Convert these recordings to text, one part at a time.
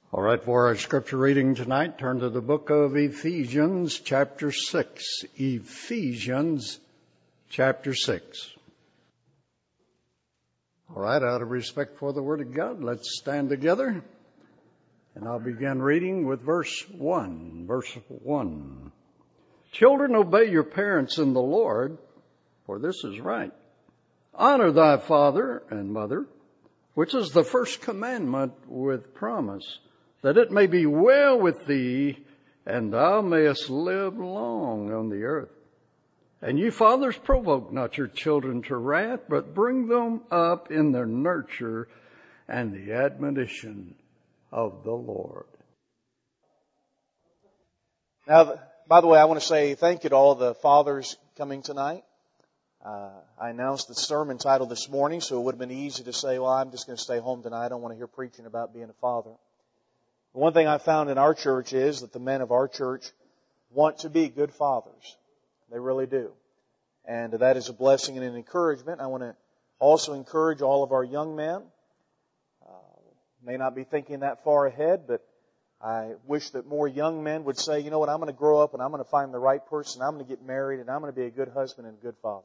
All right, for our scripture reading tonight, turn to the book of Ephesians, chapter 6. Ephesians, chapter 6. All right, out of respect for the Word of God, let's stand together. And I'll begin reading with verse 1. Verse 1. Children, obey your parents in the Lord, for this is right. Honor thy father and mother, which is the first commandment with promise, that it may be well with thee, and thou mayest live long on the earth. And ye fathers, provoke not your children to wrath, but bring them up in their nurture and the admonition of the Lord. Now, by the way, I want to say thank you to all the fathers coming tonight. I announced the sermon title this morning, so it would have been easy to say, well, I'm just going to stay home tonight. I don't want to hear preaching about being a father. One thing I found in our church is that the men of our church want to be good fathers. They really do. And that is a blessing and an encouragement. I want to also encourage all of our young men. May not be thinking that far ahead, but I wish that more young men would say, you know what, I'm going to grow up and I'm going to find the right person. I'm going to get married and I'm going to be a good husband and a good father.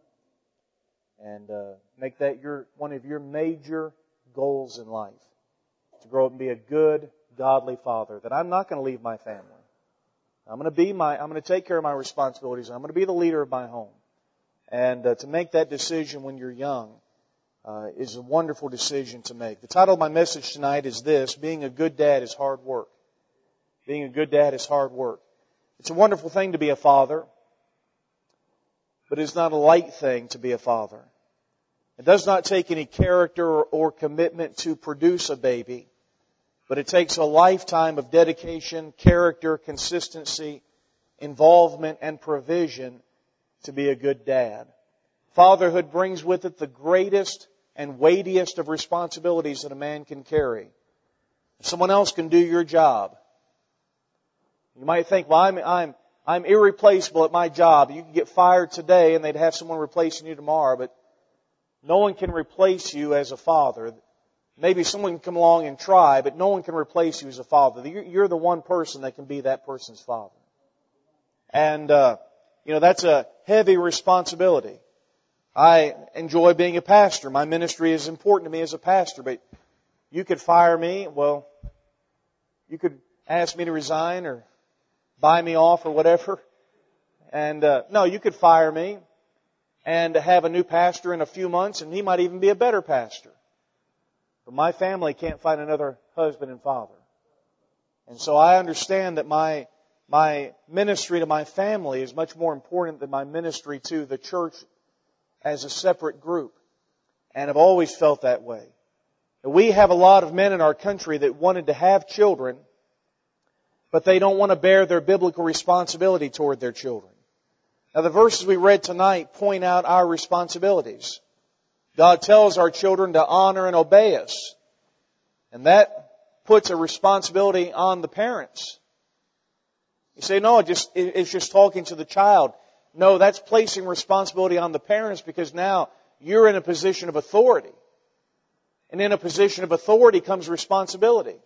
And make that one of your major goals in life. To grow up and be a good, godly father, that I'm not going to leave my family. I'm going to take care of my responsibilities. I'm going to be the leader of my home. And to make that decision when you're young is a wonderful decision to make. The title of my message tonight is this: Being a good dad is hard work. Being a good dad is hard work. It's a wonderful thing to be a father, but it's not a light thing to be a father. It does not take any character or commitment to produce a baby. But it takes a lifetime of dedication, character, consistency, involvement, and provision to be a good dad. Fatherhood brings with it the greatest and weightiest of responsibilities that a man can carry. Someone else can do your job. You might think, well, I'm irreplaceable at my job. You can get fired today and they'd have someone replacing you tomorrow, but no one can replace you as a father. Maybe someone can come along and try, but no one can replace you as a father. You're the one person that can be that person's father. And, that's a heavy responsibility. I enjoy being a pastor. My ministry is important to me as a pastor, but you could fire me. Well, you could ask me to resign or buy me off or whatever. And, no, you could fire me and have a new pastor in a few months, and he might even be a better pastor. But my family can't find another husband and father. And so I understand that my ministry to my family is much more important than my ministry to the church as a separate group. And I've always felt that way. We have a lot of men in our country that wanted to have children, but they don't want to bear their biblical responsibility toward their children. Now, the verses we read tonight point out our responsibilities. God tells our children to honor and obey us. And that puts a responsibility on the parents. You say, no, it's just talking to the child. No, that's placing responsibility on the parents because now you're in a position of authority. And in a position of authority comes responsibility.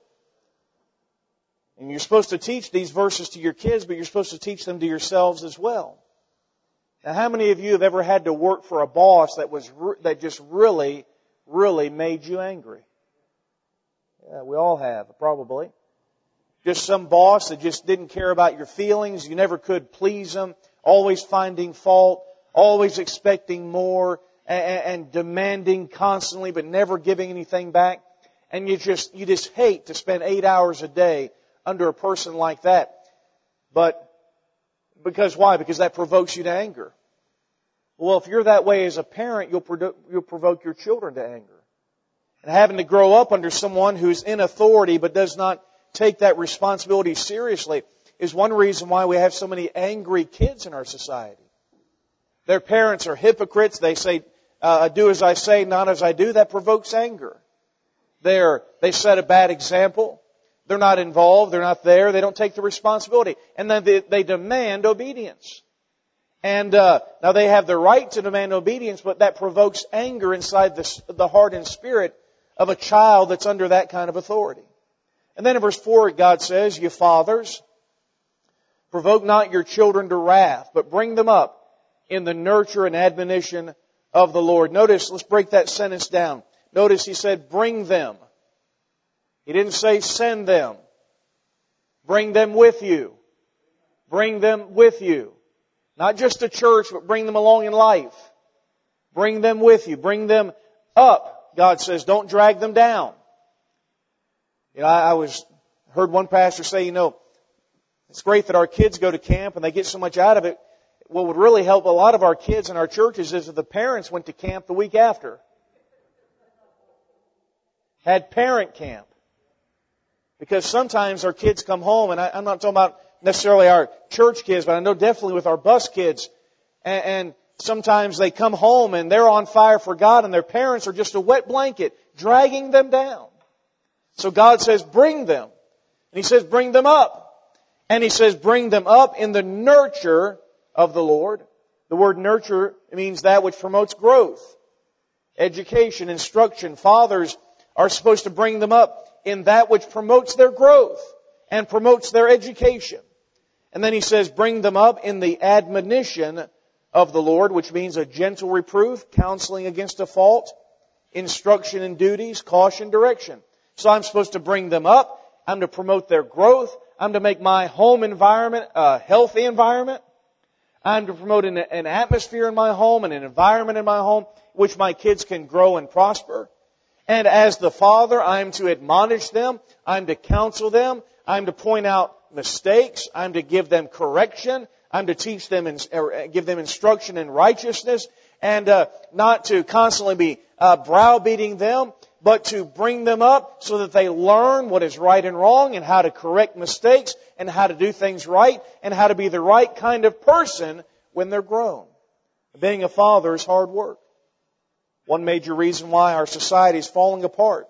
And you're supposed to teach these verses to your kids, but you're supposed to teach them to yourselves as well. Now, how many of you have ever had to work for a boss that just really, really made you angry? Yeah, we all have, probably. Just some boss that just didn't care about your feelings. You never could please them. Always finding fault. Always expecting more and demanding constantly, but never giving anything back. And you just hate to spend 8 hours a day under a person like that. But because why? Because that provokes you to anger. Well, if you're that way as a parent, you'll provoke your children to anger. And having to grow up under someone who's in authority but does not take that responsibility seriously is one reason why we have so many angry kids in our society. Their parents are hypocrites. They say, do as I say, not as I do. That provokes anger. They set a bad example. They're not involved. They're not there. They don't take the responsibility. And then they demand obedience. And now they have the right to demand obedience, but that provokes anger inside the heart and spirit of a child that's under that kind of authority. And then in verse 4, God says, "You fathers, provoke not your children to wrath, but bring them up in the nurture and admonition of the Lord." Notice, let's break that sentence down. Notice He said, "Bring them." He didn't say, "Send them." Bring them with you. Bring them with you. Not just to church, but bring them along in life. Bring them with you. Bring them up. God says, don't drag them down. I heard one pastor say, it's great that our kids go to camp and they get so much out of it. What would really help a lot of our kids in our churches is if the parents went to camp the week after. Had parent camp. Because sometimes our kids come home, and I'm not talking about necessarily our church kids, but I know definitely with our bus kids, and sometimes they come home and they're on fire for God and their parents are just a wet blanket, dragging them down. So God says, bring them. And He says, bring them up. And He says, bring them up in the nurture of the Lord. The word nurture means that which promotes growth, education, instruction. Fathers are supposed to bring them up in that which promotes their growth and promotes their education. And then He says, bring them up in the admonition of the Lord, which means a gentle reproof, counseling against a fault, instruction in duties, caution, direction. So I'm supposed to bring them up. I'm to promote their growth. I'm to make my home environment a healthy environment. I'm to promote an atmosphere in my home and an environment in my home which my kids can grow and prosper. And as the father, I'm to admonish them. I'm to counsel them. I'm to point out mistakes. I'm to give them correction. I'm to teach them and give them instruction in righteousness, and not to constantly be browbeating them, but to bring them up so that they learn what is right and wrong and how to correct mistakes and how to do things right and how to be the right kind of person when they're grown. Being a father is hard work. One major reason why our society is falling apart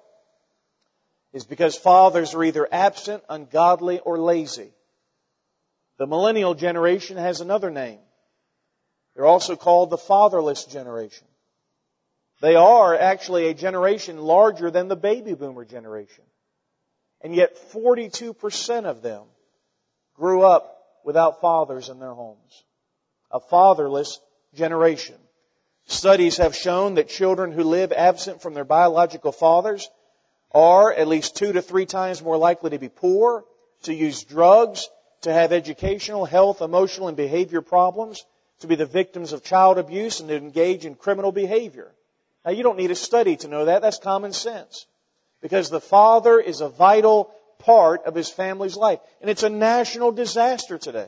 is because fathers are either absent, ungodly, or lazy. The millennial generation has another name. They're also called the fatherless generation. They are actually a generation larger than the baby boomer generation. And yet 42% of them grew up without fathers in their homes. A fatherless generation. Studies have shown that children who live absent from their biological fathers are at least 2 to 3 times more likely to be poor, to use drugs, to have educational, health, emotional, and behavior problems, to be the victims of child abuse, and to engage in criminal behavior. Now, you don't need a study to know that. That's common sense. Because the father is a vital part of his family's life. And it's a national disaster today.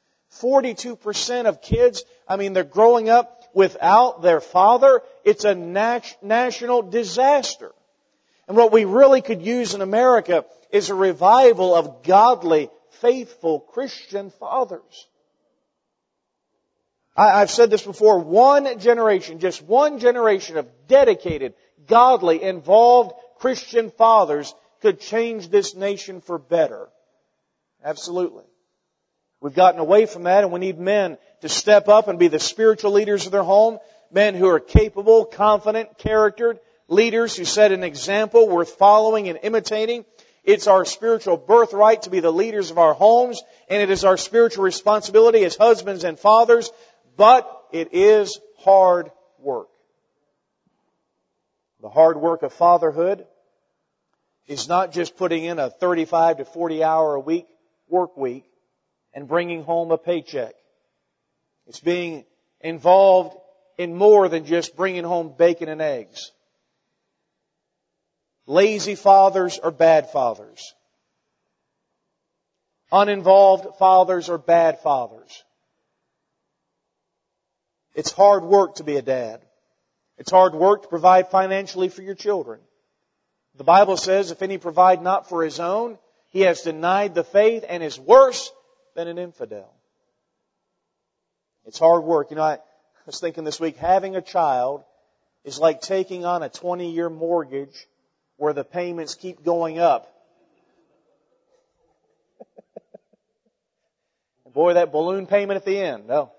42% of kids, they're growing up without their father. It's a national disaster. And what we really could use in America is a revival of godly, faithful Christian fathers. I've said this before, just one generation of dedicated, godly, involved Christian fathers could change this nation for better. Absolutely. We've gotten away from that, and we need men to step up and be the spiritual leaders of their home. Men who are capable, confident, charactered, leaders who set an example worth following and imitating. It's our spiritual birthright to be the leaders of our homes, and it is our spiritual responsibility as husbands and fathers, but it is hard work. The hard work of fatherhood is not just putting in a 35 to 40 hour a week work week and bringing home a paycheck. It's being involved in more than just bringing home bacon and eggs. Lazy fathers are bad fathers. Uninvolved fathers are bad fathers. It's hard work to be a dad. It's hard work to provide financially for your children. The Bible says, if any provide not for his own, he has denied the faith and is worse than an infidel. It's hard work. I was thinking this week, having a child is like taking on a 20-year mortgage where the payments keep going up. Boy, that balloon payment at the end. No.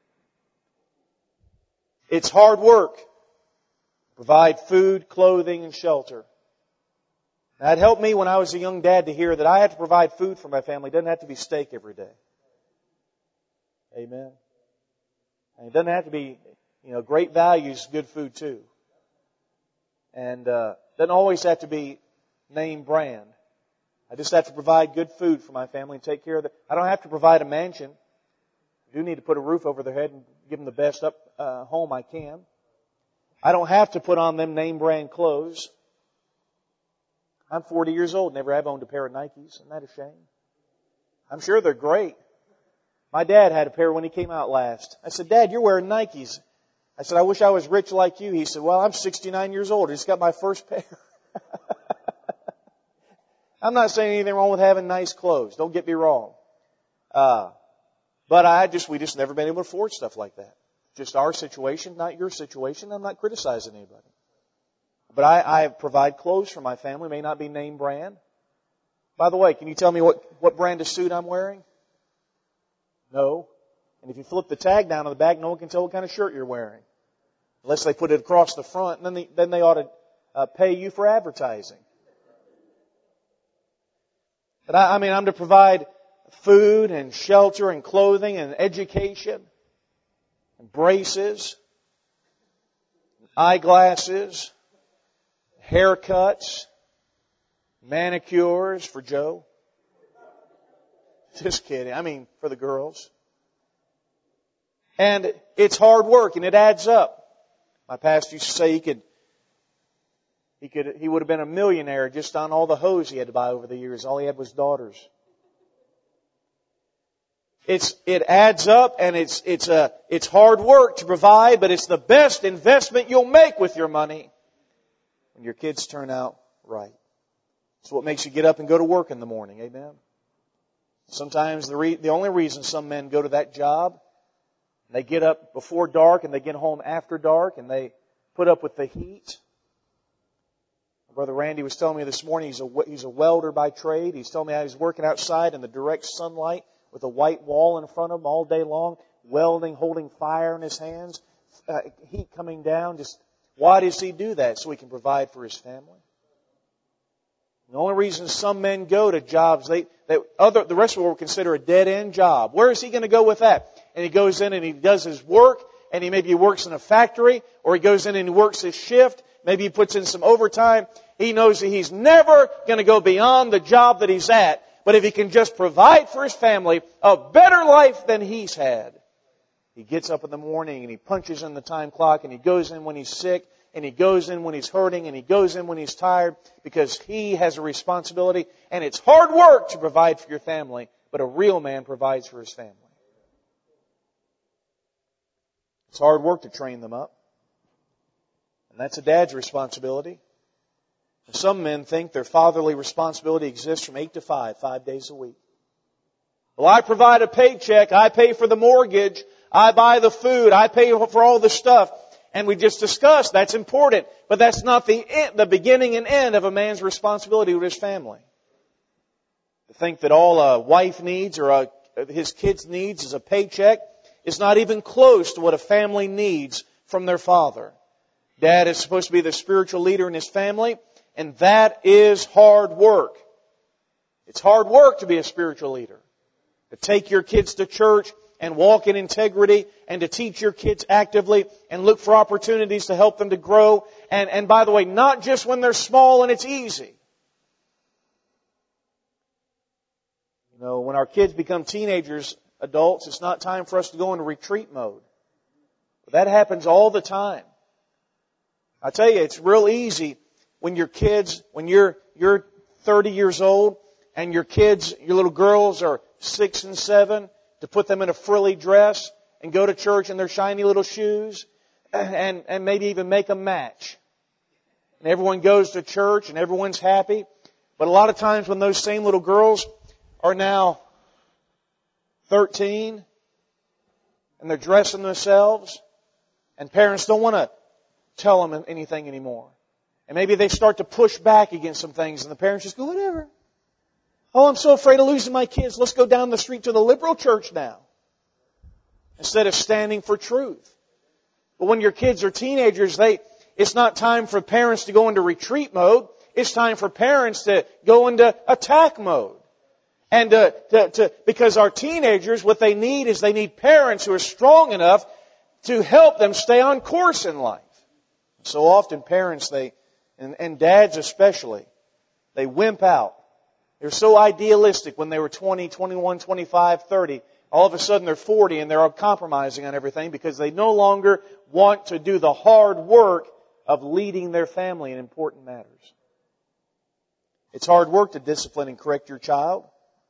It's hard work. Provide food, clothing, and shelter. Now, it helped me when I was a young dad to hear that I had to provide food for my family. It doesn't have to be steak every day. Amen. And it doesn't have to be, great values, good food too. And doesn't always have to be name brand. I just have to provide good food for my family and take care of it. I don't have to provide a mansion. I do need to put a roof over their head and give them the best home I can. I don't have to put on them name brand clothes. I'm 40 years old, never have owned a pair of Nikes. Isn't that a shame? I'm sure they're great. My dad had a pair when he came out last. I said, Dad, you're wearing Nikes. I said, I wish I was rich like you. He said, well, I'm 69 years old. I just got my first pair. I'm not saying anything wrong with having nice clothes. Don't get me wrong. But we just never been able to afford stuff like that. Just our situation, not your situation. I'm not criticizing anybody. But I provide clothes for my family. It may not be name brand. By the way, can you tell me what brand of suit I'm wearing? No. And if you flip the tag down on the back, no one can tell what kind of shirt you're wearing. Unless they put it across the front, and then they ought to pay you for advertising. But I'm to provide food and shelter and clothing and education and braces, eyeglasses, haircuts, manicures for Joe. Just kidding. For the girls. And it's hard work and it adds up. My pastor used to say he would have been a millionaire just on all the hose he had to buy over the years. All he had was daughters. It adds up and it's hard work to provide, but it's the best investment you'll make with your money when your kids turn out right. It's what makes you get up and go to work in the morning. Amen. Sometimes the only reason some men go to that job, they get up before dark and they get home after dark and they put up with the heat. Brother Randy was telling me this morning he's a welder by trade. He's telling me how he's working outside in the direct sunlight with a white wall in front of him all day long, welding, holding fire in his hands, heat coming down. Why does he do that? So he can provide for his family. The only reason some men go to jobs the rest of the world would consider a dead-end job. Where is he going to go with that? And he goes in and he does his work, and maybe he works in a factory, or he goes in and he works his shift. Maybe he puts in some overtime. He knows that he's never going to go beyond the job that he's at. But if he can just provide for his family a better life than he's had, he gets up in the morning and he punches in the time clock and he goes in when he's sick and he goes in when he's hurting and he goes in when he's tired because he has a responsibility. And it's hard work to provide for your family, but a real man provides for his family. It's hard work to train them up. And that's a dad's responsibility. And some men think their fatherly responsibility exists from 8 to 5 days a week. Well, I provide a paycheck. I pay for the mortgage. I buy the food. I pay for all the stuff. And we just discussed that's important. But that's not the beginning and end of a man's responsibility to his family. To think that all a wife needs or his kids needs is a paycheck is not even close to what a family needs from their father. Dad is supposed to be the spiritual leader in his family, and that is hard work. It's hard work to be a spiritual leader. To take your kids to church and walk in integrity and to teach your kids actively and look for opportunities to help them to grow. And by the way, not just when they're small and it's easy. When our kids become teenagers, adults, it's not time for us to go into retreat mode. But that happens all the time. I tell you, it's real easy when your kids, when you're 30 years old and your kids, your little girls are 6 and 7, to put them in a frilly dress and go to church in their shiny little shoes and maybe even make a match. And everyone goes to church and everyone's happy. But a lot of times when those same little girls are now 13 and they're dressing themselves and parents don't want to tell them anything anymore. And maybe they start to push back against some things and the parents just go, whatever. Oh, I'm so afraid of losing my kids. Let's go down the street to the liberal church now. Instead of standing for truth. But when your kids are teenagers, it's not time for parents to go into retreat mode. it's time for parents to go into attack mode. And because our teenagers, what they need is they need parents who are strong enough to help them stay on course in life. So often parents, and dads especially, they wimp out. They're so idealistic when they were 20, 21, 25, 30. All of a sudden they're 40 and they're compromising on everything because they no longer want to do the hard work of leading their family in important matters. It's hard work to discipline and correct your child.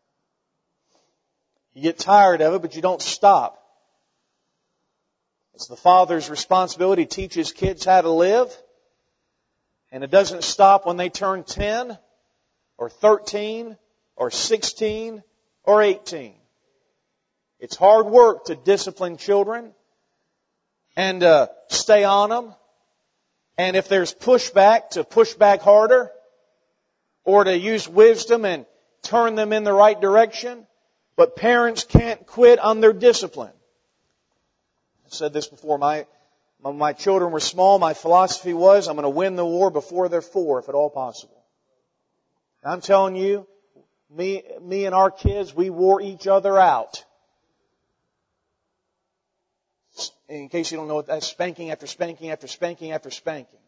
You get tired of it, but you don't stop. It's the father's responsibility to teach his kids how to live. And it doesn't stop when they turn 10 or 13 or 16 or 18. It's hard work to discipline children and stay on them. And if there's pushback, to push back harder or to use wisdom and turn them in the right direction. But parents can't quit on their discipline. I said this before. When my children were small, my philosophy was, I'm going to win the war before they're 4, if at all possible. And I'm telling you, me and our kids, we wore each other out. In case you don't know what that's, spanking after spanking after spanking after spanking.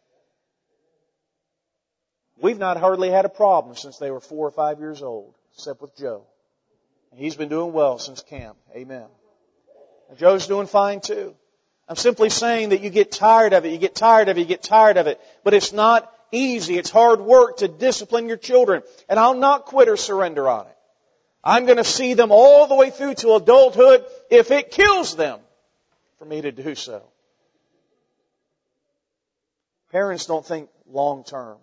We've not hardly had a problem since they were 4 or 5 years old, except with Joe. He's been doing well since camp. Amen. And Joe's doing fine too. I'm simply saying that you get tired of it, you get tired of it, you get tired of it. But it's not easy. It's hard work to discipline your children. And I'll not quit or surrender on it. I'm going to see them all the way through to adulthood if it kills them for me to do so. Parents don't think long term.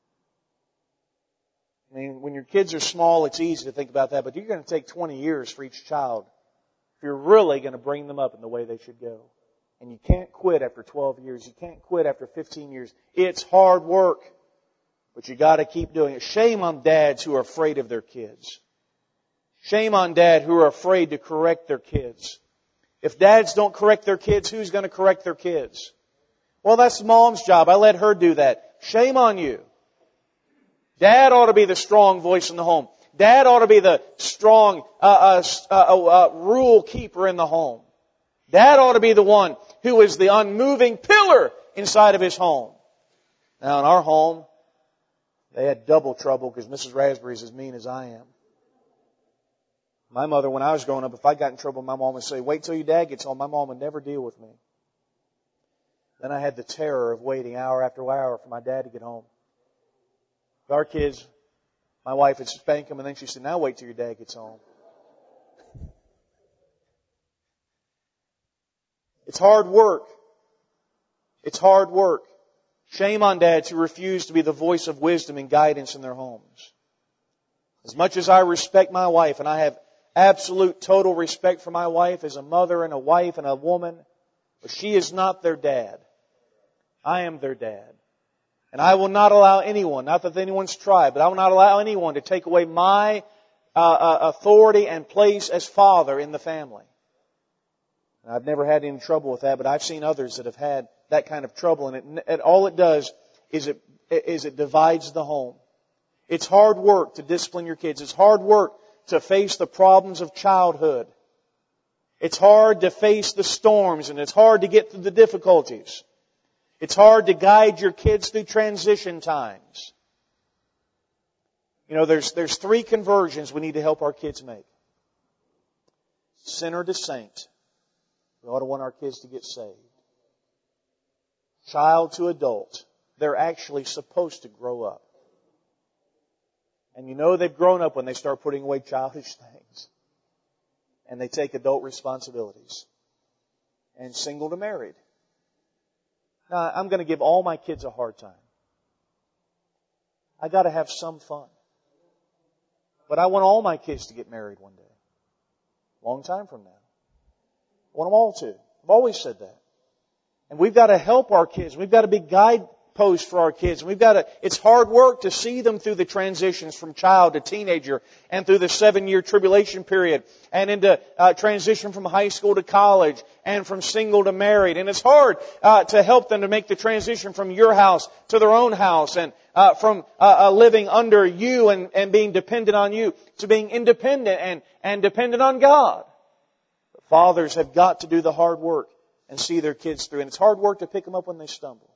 I mean, when your kids are small, it's easy to think about that, but you're going to take 20 years for each child if you're really going to bring them up in the way they should go. And you can't quit after 12 years. You can't quit after 15 years. It's hard work, but you got to keep doing it. Shame on dads who are afraid of their kids. Shame on dad who are afraid to correct their kids. If dads don't correct their kids, who's going to correct their kids? Well, that's mom's job. I let her do that. Shame on you. Dad ought to be the strong voice in the home. Dad ought to be the strong rule keeper in the home. Dad ought to be the one who is the unmoving pillar inside of his home. Now, in our home, they had double trouble because Mrs. Raspberry is as mean as I am. My mother, when I was growing up, if I got in trouble, my mom would say, wait till your dad gets home. My mom would never deal with me. Then I had the terror of waiting hour after hour for my dad to get home. Our kids, my wife would spank them and then she said, now wait till your dad gets home. It's hard work. It's hard work. Shame on dads who refuse to be the voice of wisdom and guidance in their homes. As much as I respect my wife, and I have absolute total respect for my wife as a mother and a wife and a woman, but she is not their dad. I am their dad. And I will not allow anyone, not that anyone's tried, but I will not allow anyone to take away my authority and place as father in the family. And I've never had any trouble with that, but I've seen others that have had that kind of trouble. And all it does is it divides the home. It's hard work to discipline your kids. It's hard work to face the problems of childhood. It's hard to face the storms, and it's hard to get through the difficulties. It's hard to guide your kids through transition times. You know, there's 3 conversions we need to help our kids make. Sinner to saint. We ought to want our kids to get saved. Child to adult. They're actually supposed to grow up. And you know they've grown up when they start putting away childish things. And they take adult responsibilities. And single to married. Now, I'm going to give all my kids a hard time. I got to have some fun. But I want all my kids to get married one day. Long time from now. I want them all to. I've always said that. And we've got to help our kids. We've got to be guideposts for our kids. And it's hard work to see them through the transitions from child to teenager and through the 7-year tribulation period and into transition from high school to college and from single to married. And it's hard to help them to make the transition from your house to their own house and from living under you and being dependent on you to being independent and dependent on God. But fathers have got to do the hard work and see their kids through. And it's hard work to pick them up when they stumble.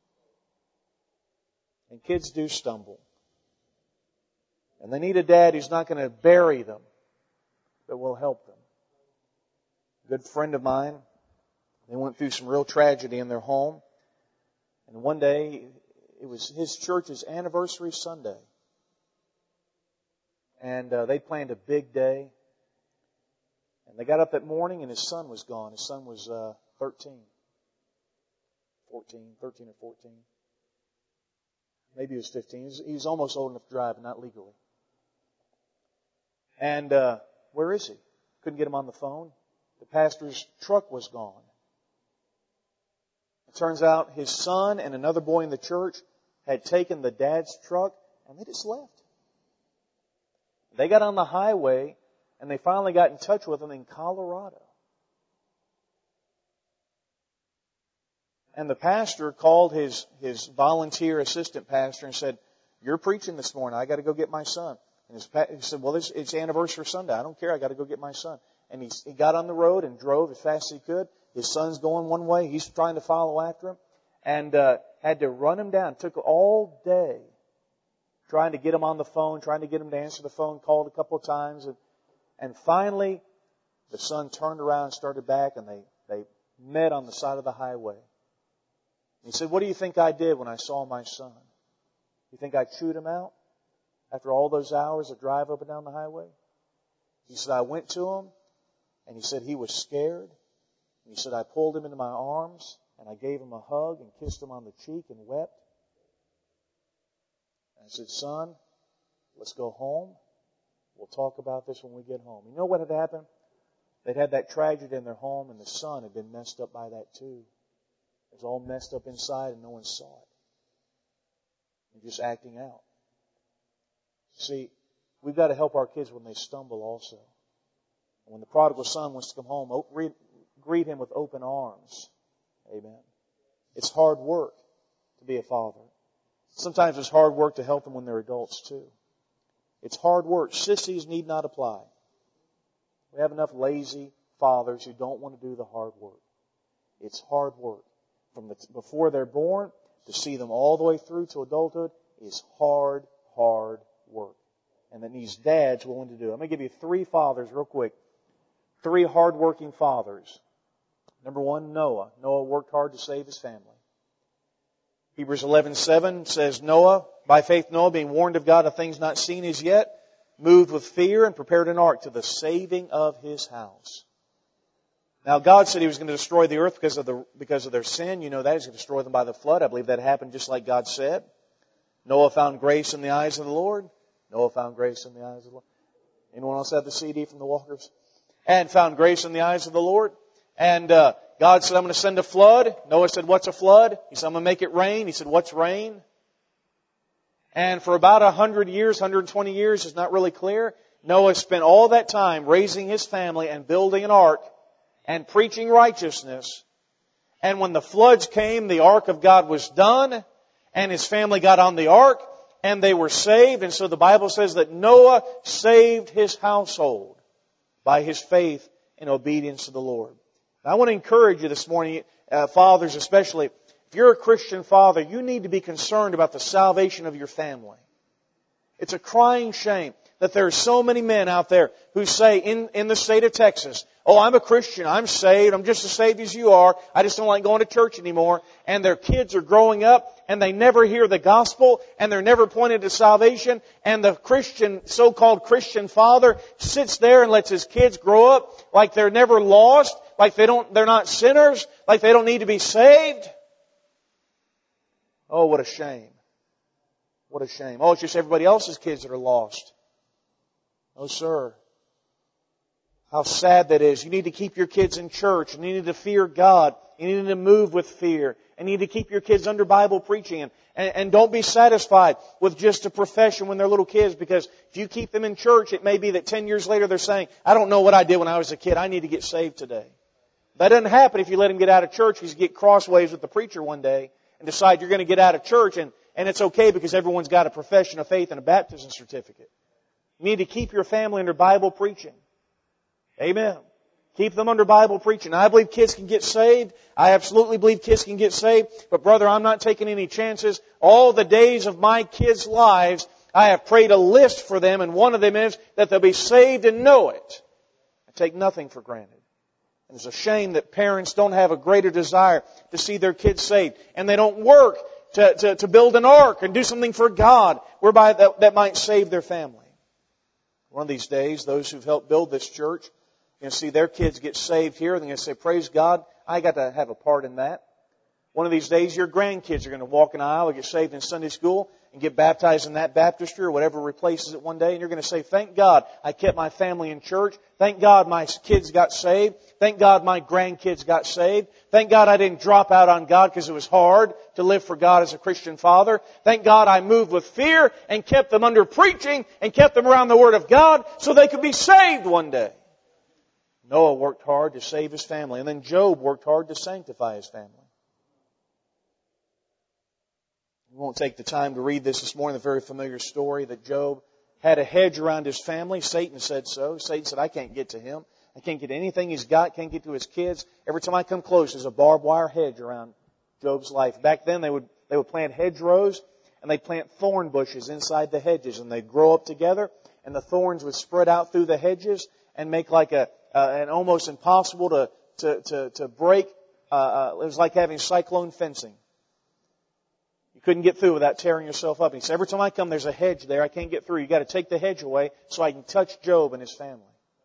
And kids do stumble. And they need a dad who's not going to bury them, but will help them. A good friend of mine, they went through some real tragedy in their home. And one day, it was his church's anniversary Sunday. And they planned a big day. And they got up that morning and his son was gone. His son was 13 or 14. Maybe he was 15. He was almost old enough to drive, but not legally. And where is he? Couldn't get him on the phone. The pastor's truck was gone. It turns out his son and another boy in the church had taken the dad's truck and they just left. They got on the highway and they finally got in touch with him in Colorado. And the pastor called his volunteer assistant pastor and said, "You're preaching this morning. I got to go get my son." And he said, "Well, it's anniversary Sunday. I don't care. I got to go get my son." And he got on the road and drove as fast as he could. His son's going one way. He's trying to follow after him. And had to run him down. Took all day trying to get him on the phone, trying to get him to answer the phone, called a couple of times. And finally, the son turned around and started back, and they met on the side of the highway. He said, "What do you think I did when I saw my son? You think I chewed him out after all those hours of drive up and down the highway?" He said, "I went to him, and he said he was scared. And he said, I pulled him into my arms, and I gave him a hug and kissed him on the cheek and wept. And I said, 'Son, let's go home. We'll talk about this when we get home.'" You know what had happened? They'd had that tragedy in their home, and the son had been messed up by that too. It was all messed up inside, and no one saw it. They're just acting out. See, we've got to help our kids when they stumble also. When the prodigal son wants to come home, greet him with open arms. Amen. It's hard work to be a father. Sometimes it's hard work to help them when they're adults too. It's hard work. Sissies need not apply. We have enough lazy fathers who don't want to do the hard work. It's hard work. From before they're born to see them all the way through to adulthood is hard work. And that needs dads willing to do it. I'm going to give you 3 fathers real quick. 3 hard-working fathers. Number 1, Noah. Noah worked hard to save his family. Hebrews 11:7 says, by faith Noah, being warned of God of things not seen as yet, moved with fear and prepared an ark to the saving of his house. Now God said He was going to destroy the earth because of their sin. You know that He's going to destroy them by the flood. I believe that happened just like God said. Noah found grace in the eyes of the Lord. Noah found grace in the eyes of the Lord. Anyone else have the CD from the Walkers? And found grace in the eyes of the Lord. And God said, I'm going to send a flood. Noah said, what's a flood? He said, I'm going to make it rain. He said, what's rain? And for about 100 years, 120 years, it's not really clear. Noah spent all that time raising his family and building an ark and preaching righteousness. And when the floods came, the ark of God was done, and his family got on the ark, and they were saved. And so the Bible says that Noah saved his household by his faith and obedience to the Lord. I want to encourage you this morning, fathers especially, if you're a Christian father, you need to be concerned about the salvation of your family. It's a crying shame that there are so many men out there who say in the state of Texas, oh, I'm a Christian, I'm saved, I'm just as saved as you are, I just don't like going to church anymore. And their kids are growing up and they never hear the gospel and they're never pointed to salvation. And the Christian, so-called Christian father sits there and lets his kids grow up like they're never lost, like they're not sinners, like they don't need to be saved. Oh, what a shame. What a shame. Oh, it's just everybody else's kids that are lost. Oh, sir. How sad that is. You need to keep your kids in church. You need to fear God. You need to move with fear. And you need to keep your kids under Bible preaching. And don't be satisfied with just a profession when they're little kids, because if you keep them in church, it may be that 10 years later they're saying, I don't know what I did when I was a kid. I need to get saved today. That doesn't happen if you let them get out of church. You get crossways with the preacher one day and decide you're going to get out of church and And it's okay because everyone's got a profession of faith and a baptism certificate. You need to keep your family under Bible preaching. Amen. Keep them under Bible preaching. I believe kids can get saved. I absolutely believe kids can get saved. But brother, I'm not taking any chances. All the days of my kids' lives, I have prayed a list for them, and one of them is that they'll be saved and know it. I take nothing for granted. And it's a shame that parents don't have a greater desire to see their kids saved. And they don't work to build an ark and do something for God whereby that might save their family. One of these days, those who've helped build this church, you're going to see their kids get saved here. They're going to say, praise God, I got to have a part in that. One of these days, your grandkids are going to walk an aisle or get saved in Sunday school and get baptized in that baptistry or whatever replaces it one day. And you're going to say, thank God I kept my family in church. Thank God my kids got saved. Thank God my grandkids got saved. Thank God I didn't drop out on God because it was hard to live for God as a Christian father. Thank God I moved with fear and kept them under preaching and kept them around the Word of God so they could be saved one day. Noah worked hard to save his family, and then Job worked hard to sanctify his family. We won't take the time to read this morning, the very familiar story that Job had a hedge around his family. Satan said so. Satan said, I can't get to him. I can't get anything he's got, can't get to his kids. Every time I come close, there's a barbed wire hedge around Job's life. Back then, they would plant hedgerows, and they'd plant thorn bushes inside the hedges, and they'd grow up together, and the thorns would spread out through the hedges and make like an almost impossible to break. It was like having cyclone fencing. You couldn't get through without tearing yourself up. He said, every time I come, there's a hedge there. I can't get through. You've got to take the hedge away so I can touch Job and his family.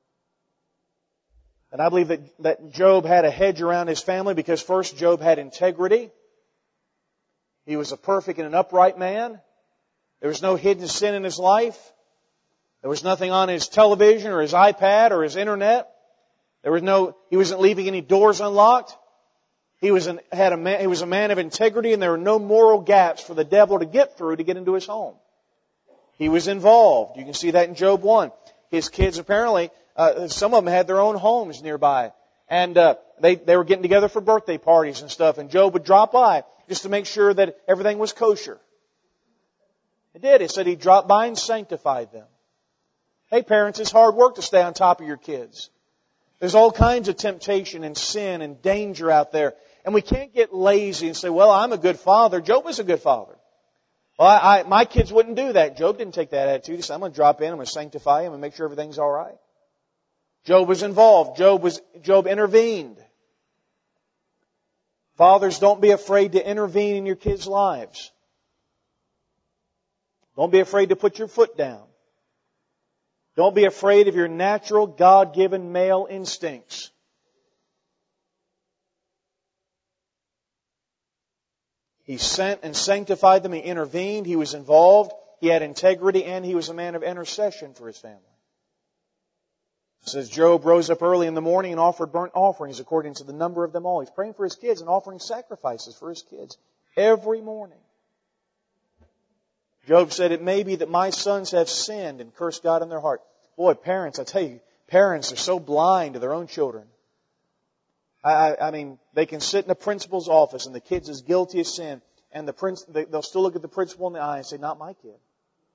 And I believe that Job had a hedge around his family because first, Job had integrity. He was a perfect and an upright man. There was no hidden sin in his life. There was nothing on his television or his iPad or his internet. He wasn't leaving any doors unlocked. He was a man of integrity, and there were no moral gaps for the devil to get through to get into his home. He was involved. You can see that in Job 1. His kids apparently, some of them had their own homes nearby. And they were getting together for birthday parties and stuff, and Job would drop by just to make sure that everything was kosher. He did. He said he dropped by and sanctified them. Hey parents, it's hard work to stay on top of your kids. There's all kinds of temptation and sin and danger out there. And we can't get lazy and say, well, I'm a good father. Job was a good father. Well, my kids wouldn't do that. Job didn't take that attitude. He said, I'm going to drop in, I'm going to sanctify him and make sure everything's all right. Job was involved. Job intervened. Fathers, don't be afraid to intervene in your kids' lives. Don't be afraid to put your foot down. Don't be afraid of your natural, God-given male instincts. He sent and sanctified them. He intervened. He was involved. He had integrity, and he was a man of intercession for his family. It says Job rose up early in the morning and offered burnt offerings according to the number of them all. He's praying for his kids and offering sacrifices for his kids every morning. Job said, it may be that my sons have sinned and cursed God in their heart. Boy, parents, I tell you, parents are so blind to their own children. I mean, they can sit in a principal's office and the kid's as guilty as sin, and they'll still look at the principal in the eye and say, not my kid.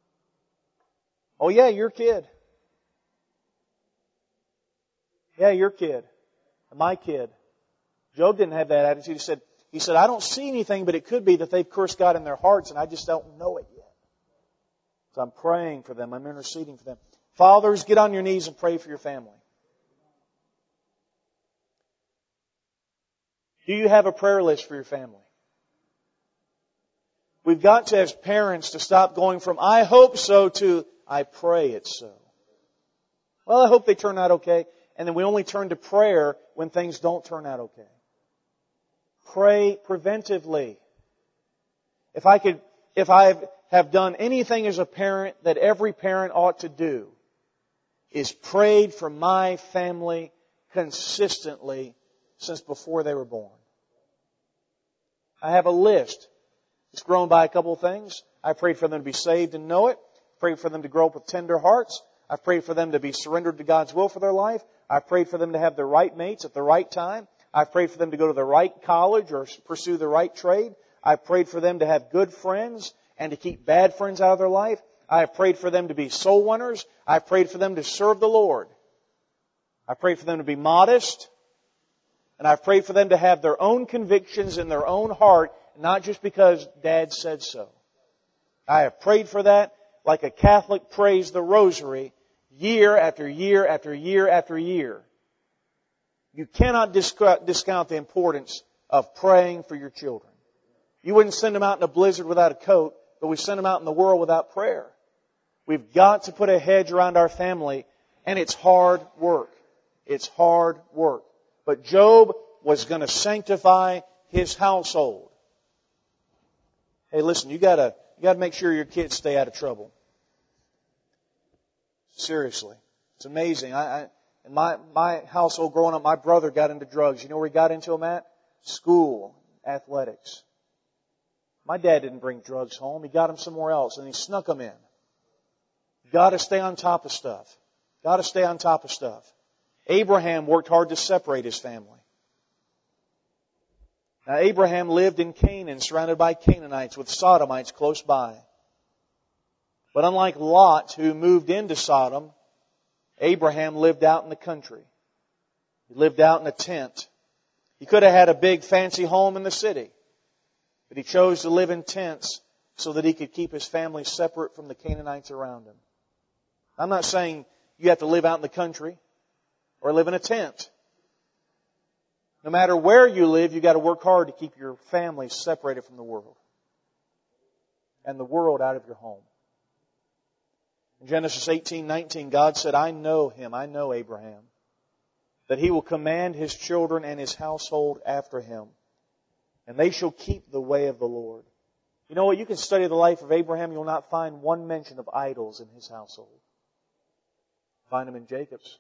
Oh yeah, your kid. Yeah, your kid. My kid. Job didn't have that attitude. He said, I don't see anything, but it could be that they've cursed God in their hearts and I just don't know it yet. So I'm praying for them. I'm interceding for them. Fathers, get on your knees and pray for your family. Do you have a prayer list for your family? We've got to, as parents, to stop going from I hope so to I pray it's so. Well, I hope they turn out okay. And then we only turn to prayer when things don't turn out okay. Pray preventively. If I have done anything as a parent that every parent ought to do, is prayed for my family consistently since before they were born. I have a list. It's grown by a couple of things. I prayed for them to be saved and know it. Prayed for them to grow up with tender hearts. I've prayed for them to be surrendered to God's will for their life. I've prayed for them to have the right mates at the right time. I've prayed for them to go to the right college or pursue the right trade. I've prayed for them to have good friends and to keep bad friends out of their life. I have prayed for them to be soul winners. I've prayed for them to serve the Lord. I've prayed for them to be modest. And I've prayed for them to have their own convictions in their own heart, not just because Dad said so. I have prayed for that like a Catholic prays the rosary year after year after year after year. You cannot discount the importance of praying for your children. You wouldn't send them out in a blizzard without a coat, but we send them out in the world without prayer. We've got to put a hedge around our family, and it's hard work. It's hard work. But Job was going to sanctify his household. Hey, listen, you got to make sure your kids stay out of trouble. Seriously. It's amazing. In my household growing up, my brother got into drugs. You know where he got into them at? School, athletics. My dad didn't bring drugs home. He got them somewhere else, and he snuck them in. Got to stay on top of stuff. Got to stay on top of stuff. Abraham worked hard to separate his family. Now, Abraham lived in Canaan, surrounded by Canaanites with Sodomites close by. But unlike Lot, who moved into Sodom, Abraham lived out in the country. He lived out in a tent. He could have had a big fancy home in the city, but he chose to live in tents so that he could keep his family separate from the Canaanites around him. I'm not saying you have to live out in the country or live in a tent. No matter where you live, you've got to work hard to keep your family separated from the world and the world out of your home. In Genesis 18:19, God said, I know him, I know Abraham, that he will command his children and his household after him, and they shall keep the way of the Lord. You know what? You can study the life of Abraham, you'll not find one mention of idols in his household. Find them in Jacob's.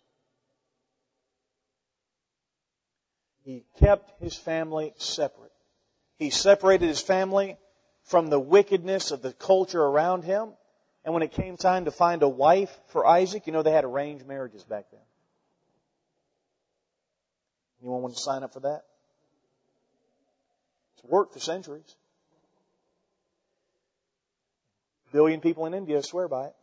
He kept his family separate. He separated his family from the wickedness of the culture around him. And when it came time to find a wife for Isaac, you know they had arranged marriages back then. Anyone want to sign up for that? It's worked for centuries. 1 billion people in India swear by it.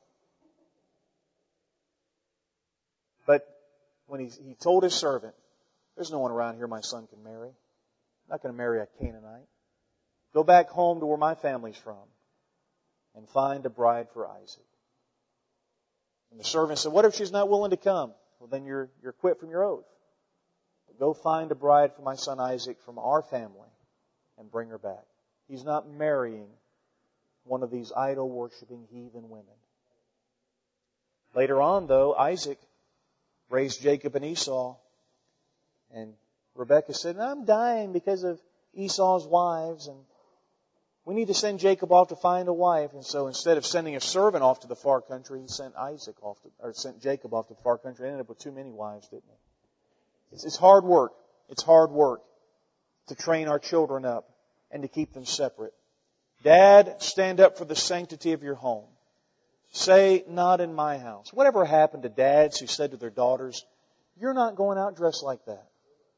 But when he told his servant, there's no one around here my son can marry. I'm not going to marry a Canaanite. Go back home to where my family's from and find a bride for Isaac. And the servant said, what if she's not willing to come? Well, then you're quit from your oath. But go find a bride for my son Isaac from our family and bring her back. He's not marrying one of these idol-worshipping heathen women. Later on, though, Isaac raised Jacob and Esau. And Rebekah said, I'm dying because of Esau's wives, and we need to send Jacob off to find a wife. And so instead of sending a servant off to the far country, he sent sent Jacob off to the far country. He ended up with too many wives, didn't he? It's hard work. It's hard work to train our children up and to keep them separate. Dad, stand up for the sanctity of your home. Say, not in my house. Whatever happened to dads who said to their daughters, you're not going out dressed like that?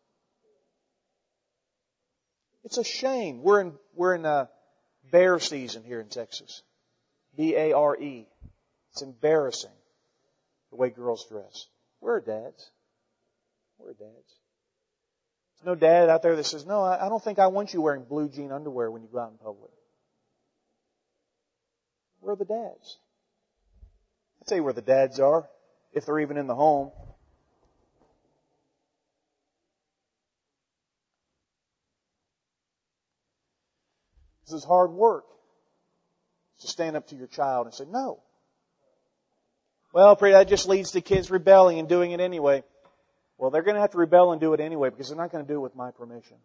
It's a shame. We're in bear season here in Texas. B-A-R-E. It's embarrassing the way girls dress. Where are dads? Where are dads? There's no dad out there that says, no, I don't think I want you wearing blue jean underwear when you go out in public. Where are the dads? I'll tell you where the dads are, if they're even in the home. This is hard work to stand up to your child and say, no. Well, that just leads to kids rebelling and doing it anyway. Well, they're going to have to rebel and do it anyway because they're not going to do it with my permission.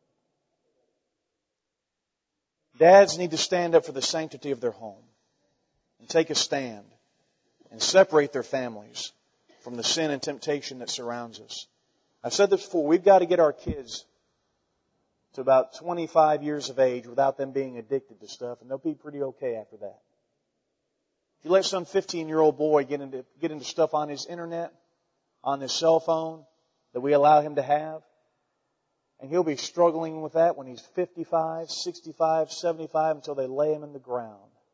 Dads need to stand up for the sanctity of their home and take a stand and separate their families from the sin and temptation that surrounds us. I've said this before, we've got to get our kids to about 25 years of age without them being addicted to stuff, and they'll be pretty okay after that. If you let some 15-year-old boy get into stuff on his internet, on his cell phone, that we allow him to have, and he'll be struggling with that when he's 55, 65, 75 until they lay him in the ground.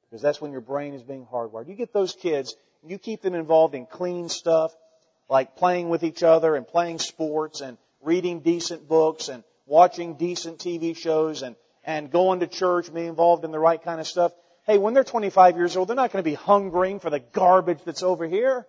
Because that's when your brain is being hardwired. You get those kids, and you keep them involved in clean stuff, like playing with each other and playing sports and reading decent books and watching decent TV shows and going to church and being involved in the right kind of stuff. Hey, when they're 25 years old, they're not going to be hungering for the garbage that's over here.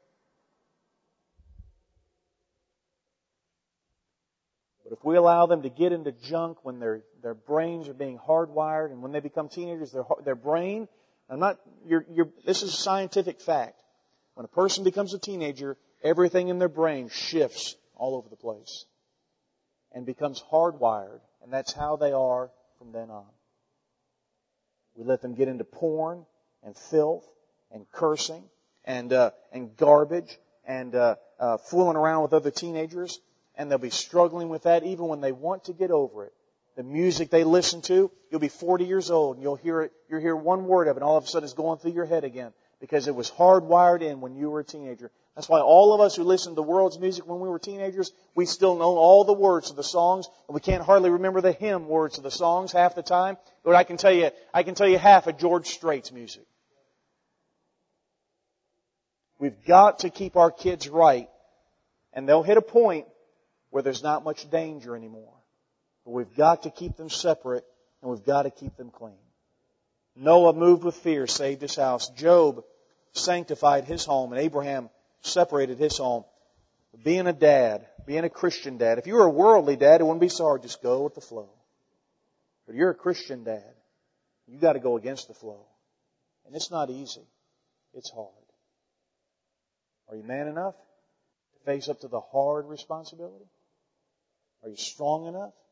But if we allow them to get into junk when their brains are being hardwired, and when they become teenagers, their brain, this is a scientific fact. When a person becomes a teenager, everything in their brain shifts all over the place and becomes hardwired, and that's how they are from then on. We let them get into porn and filth and cursing and garbage and fooling around with other teenagers. And they'll be struggling with that even when they want to get over it. The music they listen to, you'll be 40 years old and you'll hear one word of it and all of a sudden it's going through your head again because it was hardwired in when you were a teenager. That's why all of us who listened to the world's music when we were teenagers, we still know all the words of the songs and we can't hardly remember the hymn words of the songs half the time. But I can tell you half of George Strait's music. We've got to keep our kids right, and they'll hit a point where there's not much danger anymore. But we've got to keep them separate, and we've got to keep them clean. Noah, moved with fear, saved his house. Job sanctified his home, and Abraham separated his home. Being a dad, being a Christian dad, if you were a worldly dad, it wouldn't be so hard. Just go with the flow. But you're a Christian dad. You've got to go against the flow. And it's not easy. It's hard. Are you man enough to face up to the hard responsibility? Are you strong enough